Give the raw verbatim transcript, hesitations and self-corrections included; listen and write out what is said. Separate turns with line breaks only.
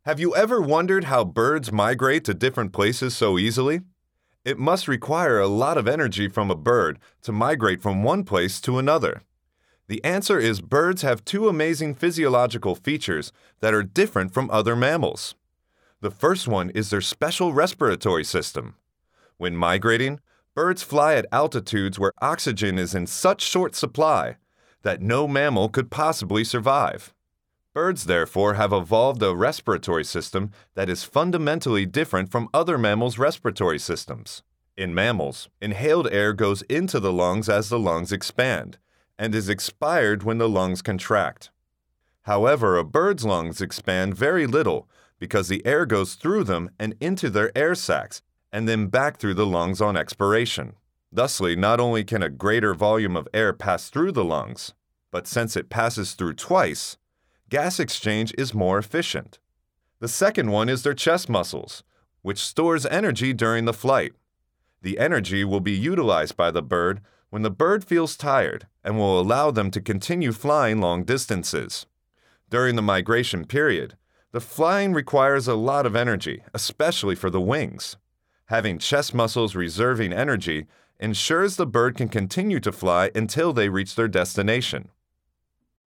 Have you ever wondered how birds migrate to different places so easily? It must require a lot of energy from a bird to migrate from one place to another. The answer is birds have two amazing physiological features that are different from other mammals. The first one is their special respiratory system. When migrating, birds fly at altitudes where oxygen is in such short supply that no mammal could possibly survive. Birds, therefore, have evolved a respiratory system that is fundamentally different from other mammals' respiratory systems. In mammals, inhaled air goes into the lungs as the lungs expand and is expired when the lungs contract. However, a bird's lungs expand very little because the air goes through them and into their air sacs and then back through the lungs on expiration. Thusly, not only can a greater volume of air pass through the lungs, but since it passes through twice, gas exchange is more efficient. The second one is their chest muscles, which stores energy during the flight. The energy will be utilized by the bird when the bird feels tired and will allow them to continue flying long distances. During the migration period, the flying requires a lot of energy, especially for the wings. Having chest muscles reserving energy ensures the bird can continue to fly until they reach their destination.